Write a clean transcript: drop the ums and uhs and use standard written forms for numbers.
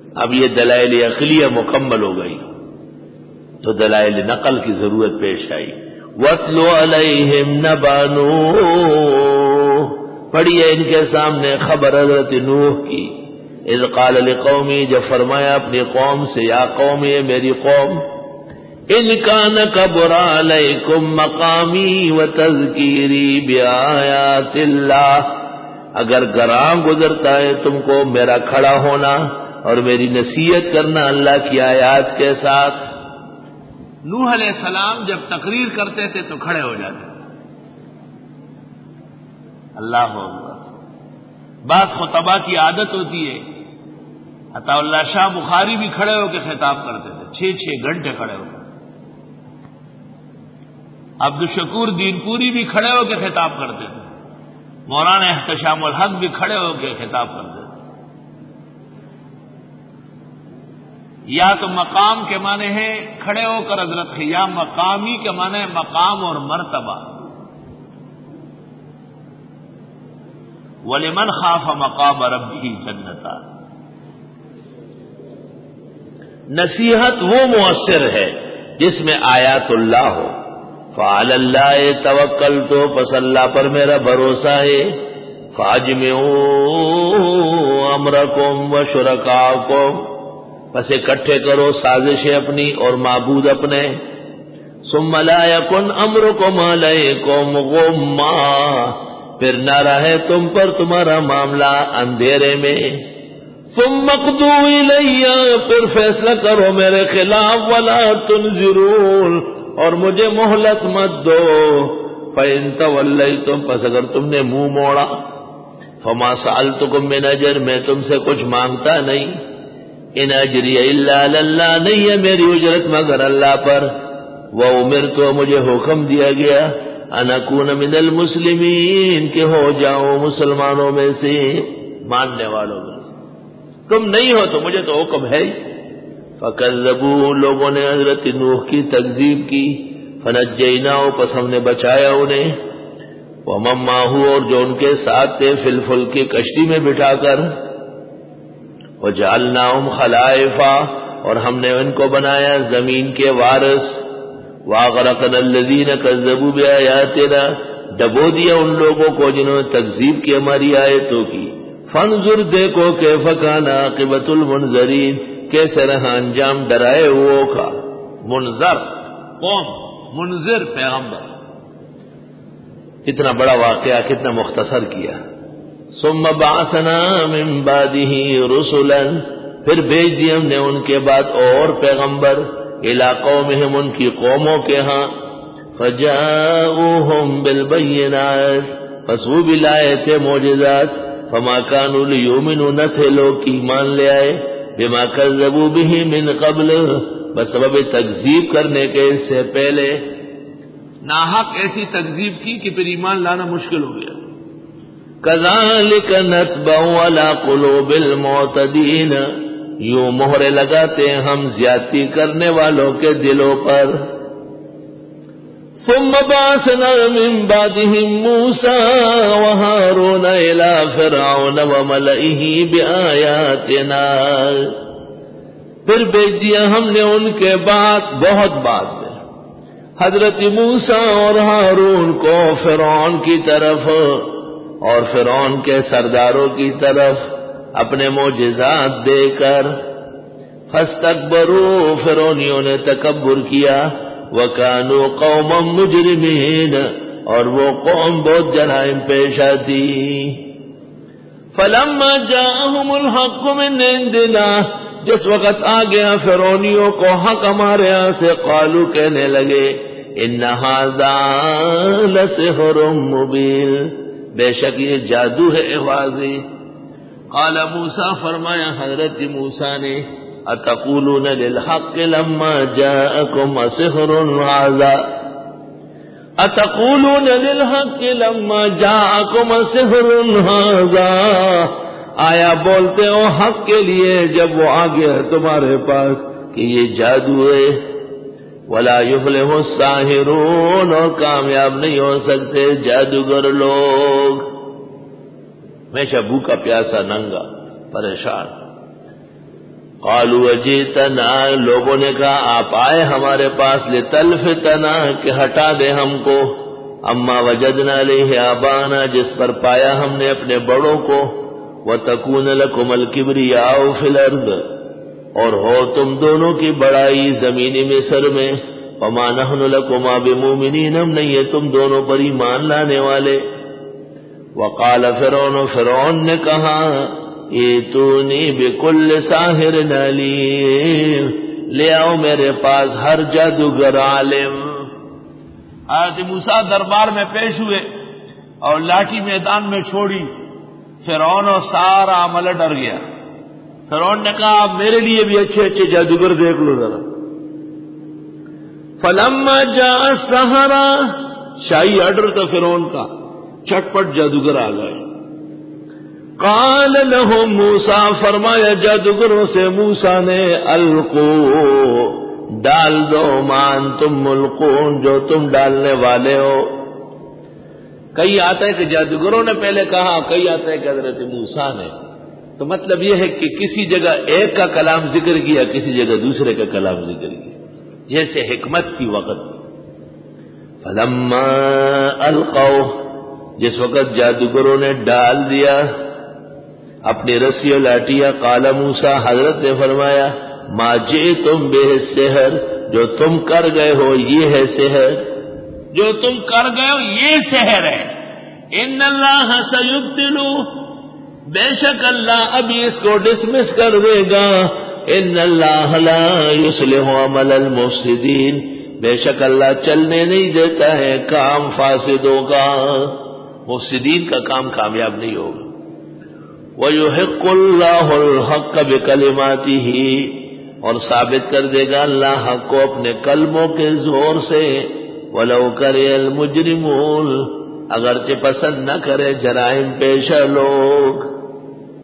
اب یہ دلائل عقلیہ مکمل ہو گئی تو دلائل نقل کی ضرورت پیش آئی. وَاتْلُ عَلَيْهِمْ نَبَأَ نُوحٍ، پڑھیے ان کے سامنے خبر حضرت نوح کی. اذ قال لقومی، جب فرمایا اپنی قوم سے یا قوم، یہ میری قوم، ان کان کبر علیکم مقامی وتذکیری بآیات اللہ، اگر گراں گزرتا ہے تم کو میرا کھڑا ہونا اور میری نصیحت کرنا اللہ کی آیات کے ساتھ. نوح علیہ السلام جب تقریر کرتے تھے تو کھڑے ہو جاتے تھے. اللہ اکبر. بعض خطبہ کی عادت ہوتی ہے، عطا اللہ شاہ بخاری بھی کھڑے ہو کے خطاب کرتے تھے، 6 گھنٹے کھڑے ہو کے. عبد الشکور دین پوری بھی کھڑے ہو کے خطاب کرتے تھے. مولانا احتشام الحق بھی کھڑے ہو کے خطاب کرتے تھے. یا تو مقام کے معنی ہے کھڑے ہو کر حضرت، یا مقامی کے معنی ہے مقام اور مرتبہ. وَلِمَنْ خَافَ مَقَامَ رَبِّهِ جَنَّتَانِ، نصیحت وہ مؤثر ہے جس میں آیات اللہ ہو. فعلی اللہ توکلت، پس اللہ پر میرا بھروسہ ہے. فاجمعوا امرکم وشرکاکم، پس اکٹھے کرو سازشیں اپنی اور معبود اپنے. ثم لا یکن امرکم علیکم غمّا، پھر نہ رہے تم پر تمہارا معاملہ اندھیرے میں. ثم اقضوا الی، پھر فیصلہ کرو میرے خلاف. ولا تنظرون، اور مجھے مہلت مت دو. فإن تولیتم، پس اگر تم نے منہ موڑا. فما سألتکم من اجر، میں تم سے کچھ مانگتا نہیں. ان اجری الا علی اللہ، نہیں ہے میری اجرت مگر اللہ پر. وامرت، مجھے حکم دیا گیا ان اکون من المسلمین، کہ ہو جاؤں مسلمانوں میں سے، ماننے والوں میں سے. تم نہیں ہو تو مجھے تو حکم ہے ہی. فکذبوا، لوگوں نے حضرت نوح کی تکذیب کی. فنجیناہ، پس ہم نے بچایا انہیں. ومن معہ، اور جو ان کے ساتھ تھے، فی الفلک، کشتی میں بٹھا کر. وجعلناہم خلائفا، اور ہم نے ان کو بنایا زمین کے وارث. واغرقنا الذین کذبوا بآیاتنا، ڈبو دیا ان لوگوں کو جنہوں نے تکذیب کی ہماری آیتوں کی. فانظر، دیکھو کیف کان عاقبۃ المنذرین، کیسے رہا انجام ڈرائے ہوئے کا. منذر قوم، منذر پیغمبر. اتنا بڑا واقعہ کتنا مختصر کیا. ثم بعثنا من بعده رسلا، پھر بھیج دیے ہم نے ان کے بعد اور پیغمبر. الی قومہم، ان کی قوموں کے ہاں. فجاؤہم بالبینات، پس وہ بھی لائے تھے معجزات. فما كانوا لیؤمنوا، نہ تھے لوگ کی ایمان لے آئے. بما کذبوا به من قبل، بسبب تکذیب کرنے کے اس سے پہلے. ناحق ایسی تکذیب کی کہ پھر ایمان لانا مشکل ہو گیا. کذالک نتبع علی قلوب المعتدین، یوں مہرے لگاتے ہیں ہم زیادتی کرنے والوں کے دلوں پر. ثم بعثنا من بعدهم موسى وهارون الى فرعون وملئه بآیاتنا، پھر بھیج دیا ہم نے ان کے بعد، بہت بعد میں، حضرت موسیٰ اور ہارون کو فرعون کی طرف اور فرعون کے سرداروں کی طرف اپنے معجزات دے کر. فاستکبروا، فرعونیوں نے تکبر کیا. وَكَانُوا قَوْمًا مُجْرِمِينَ، اور وہ قوم بہت جرائم پیشہ تھی. فَلَمَّا جَاءَهُمُ الْحَقُّ مِنْ عِنْدِنَا، جس وقت آ گیا فرعونیوں کو حق ہمارے یہاں سے، قالوا، کہنے لگے، إِنَّ هَذَا لَسِحْرٌ مُبِينٌ، بے شک یہ جادو ہے واضح. قال موسیٰ، فرمایا حضرت موسیٰ نے، اتقولون للحق لما جاءکم سحر هذا، اتقولون للحق لما جاءکم سحر هذا، آیا بولتے ہو حق کے لیے جب وہ آ گیا تمہارے پاس کہ یہ جادو ہے. ولا یفلح الساحرون، اور کامیاب نہیں ہو سکتے جادوگر لوگ. ہمیشہ بھوکا پیاسا، ننگا، پریشان. ' قالوا اجئتنا، لوگوں نے کہا آپ آئے ہمارے پاس، لتلفتنا، کہ ہٹا دے ہم کو، اما وجدنا علیہ آبانا، جس پر پایا ہم نے اپنے بڑوں کو، وتکون لکم الکبریاء فی الارض، اور ہو تم دونوں کی بڑائی زمینی مصر میں، وما نحن لکما بمؤمنین، ہم نہیں ہے تم دونوں پر ایمان لانے والے۔ وقال فرعون، فرعون نے کہا ایتونی بکل ساحر علیم، لے آؤ میرے پاس ہر جادوگر عالم۔ حضرت موسیٰ دربار میں پیش ہوئے اور لاٹھی میدان میں چھوڑی، فرعون اور سارا عملہ ڈر گیا۔ فرعون نے کہا آپ میرے لیے بھی اچھے اچھے جادوگر دیکھ لو ذرا۔ فلما جاء السحرہ، شاہی آرڈر تھا فرعون کا، چٹپٹ جادوگر آ گئے۔ قال لهم موسیٰ، فرمایا جادوگروں سے موسیٰ نے، القو، ڈال دو، ما انتم ملقون، جو تم ڈالنے والے ہو۔ کئی آتا ہے کہ جادوگروں نے پہلے کہا، کئی آتا ہے کہ حضرت موسیٰ نے، تو مطلب یہ ہے کہ کسی جگہ ایک کا کلام ذکر کیا، کسی جگہ دوسرے کا کلام ذکر کیا، جیسے حکمت کی وقت۔ فلما القوا، جس وقت جادوگروں نے ڈال دیا اپنی رسی و لاٹیاں، قال موسیٰ، حضرت نے فرمایا، ما جئتم بہ السحر، جو تم کر گئے ہو یہ ہے سحر، جو تم کر گئے ہو یہ سحر ہے۔ ان اللہ سیبطل، بے شک اللہ ابھی اس کو ڈسمس کر دے گا، ان اللہ لا یصلح عمل المفسدین، بے شک اللہ چلنے نہیں دیتا ہے کام فاسدوں کا، مفسدین کا کام کامیاب نہیں ہوگا۔ وَيُحِقُّ اللَّهُ الْحَقَّ بِكَلِمَاتِهِ، اور ثابت کر دے گا اللہ حق کو اپنے کلموں کے زور سے، وَلَوْ كَرِهَ الْمُجْرِمُونَ، اگرچہ پسند نہ کرے جرائم پیشہ لوگ۔